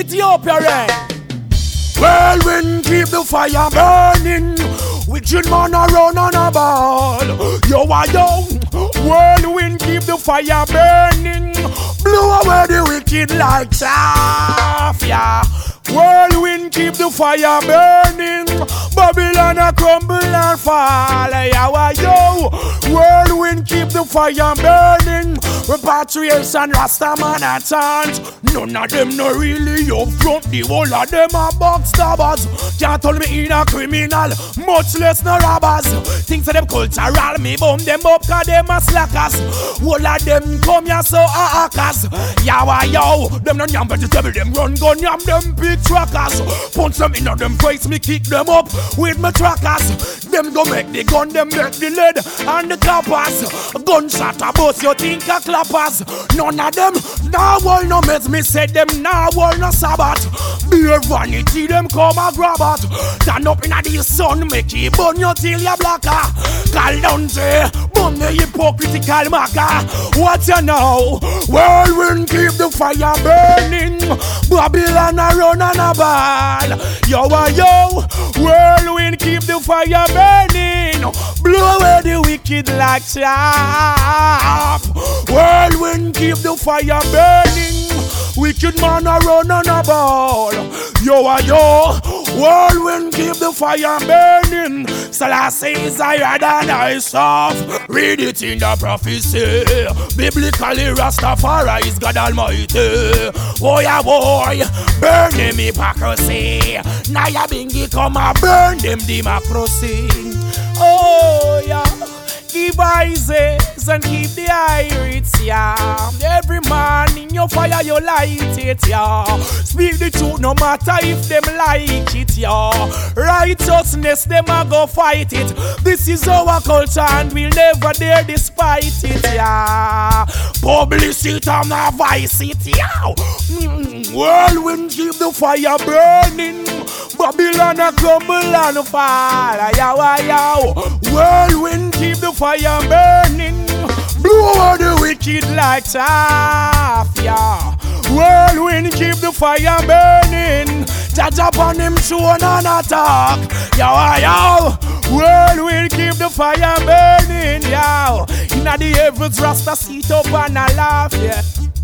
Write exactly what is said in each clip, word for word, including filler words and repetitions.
Ethiopia rain. Whirlwind keep the fire burning. Wicked man around on a ball. Yo, I yo. Whirlwind keep the fire burning. Blow away the wicked like chaff, yeah. Whirlwind keep the fire burning. Babylon a crumble and fall. Yo, yo. Whirlwind keep the fire burning. Repatriation, Rastaman and chant. None of them no really up front. The whole of them are backstabbers. Can't tell me in a criminal, much less no robbers. Things of them cultural, me bum them up cause them a slackers. Whole of them come here so a hackers. Yawa yo, them no yam vegetable, them run gun yam, them big trackers. Punch them in them face, me kick them up with my trackers. Them go make the gun, them make the lead and the coppers. Gunshot a bust, you think a clappers. None of them, nah wall no mess, me said them nah wall no sabbat. Beer vanity, them come a grab at. Stand up in a the sun, make it burn you till you blacker. Call down say, burn the hypocritical maker. What you know? Whirlwind keep the fire burning. Babylon a run and a ball. Yo a yo, whirlwind keep the fire burning. Blow away the wicked like chaff. Whirlwind keep the fire burning. Wicked man a run and a ball. Yo a yo, whirlwind keep the fire burning. Selassie is higher than I soft. Read it in the prophecy. Biblically Rastafari is God Almighty. Oh yeah boy, burn them hypocrisy. Naya Bingi come and burn them democracy. Oh yeah. Keep eyes and keep the iris, yeah. Every man in your fire, you light it, yeah. Speak the truth no matter if them like it, yeah. Righteousness, them a go fight it. This is our culture and we'll never dare despite it, yeah. Publicity and a vice it, yeah. Mm, whirlwind keep the fire burning. Babylon a crumble and fall, yeah, yeah. Whirlwind keep the fire burning. Blow over the wicked like chaff, yeah. Whirlwind keep the fire burning. Judge upon him throne and attack, yo, yo. Whirlwind keep the fire burning, yo. Inna the heavens, Rasta sit up and a laugh, yeah.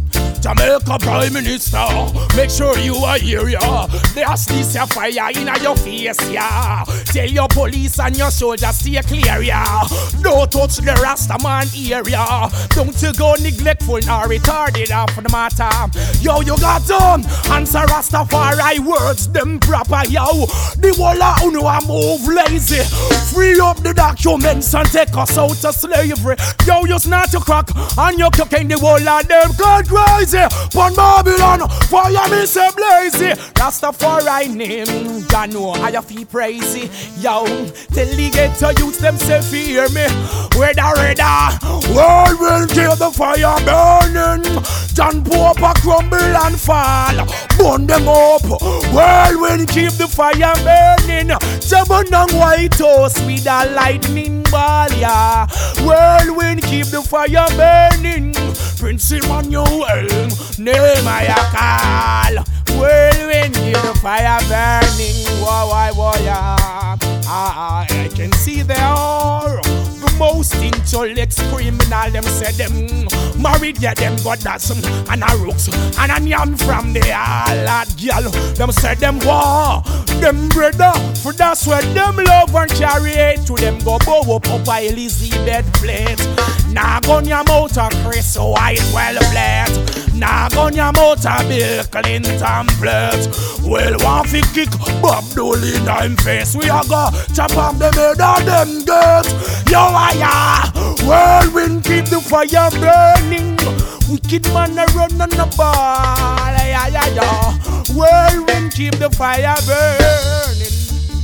Jamaica Prime Minister, make sure you are here, yeah. There's this your fire in your face, yeah. Tell your police and your soldiers stay clear, yeah. Don't touch the Rastaman area. Don't you go neglectful nor retarded off the matter. Yo, you got them answer Rastafari words, them proper, yo. The whole of uno a move lazy. Free up the documents and take us out of slavery. Yo, you snort to crack and you cooking the whole of them God crazy. Pon Babylon, fire me say blazy. Rastafari name, ya know how you feel crazy. Yo, tell the ghetto youth them say fear me. Redda, redda, world will kill the fire burning. John Pope a crumble and fall. Burn them up, world will keep the fire burning. Seven on White House with a lightning ball, yeah. Whirlwind keep the fire burning. Prince Emmanuel, name I call. Whirlwind keep the fire burning. Whoa, whoa, whoa, yeah. Ah, I can see they are the most intellect criminal. Them say them married, yeah, them got that some and a rooks and a yam from the lad girl. Them say them war, them brother, for that's where them love and carry it to them go bow up up a Elizabeth plate. Nah gun your mouth a Chris White well bled. Nah gun your mouth a Bill Clinton plate. Well want fi kick Bob Dole in them face. We a go chop off them head of them girls. Yo ah yeah, whirlwind keep the fire burning. Wicked man a run on the ball. Yeah yeah yeah, whirlwind keep the fire burning.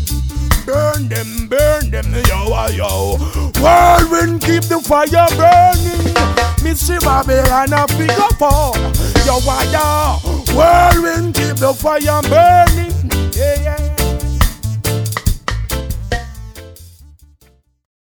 Burn them, burn them, yo, yo. Whirlwind keep the fire burning. Missy Babylon a figure fall. Yo, yo. Whirlwind keep the fire burning. Yeah, yeah.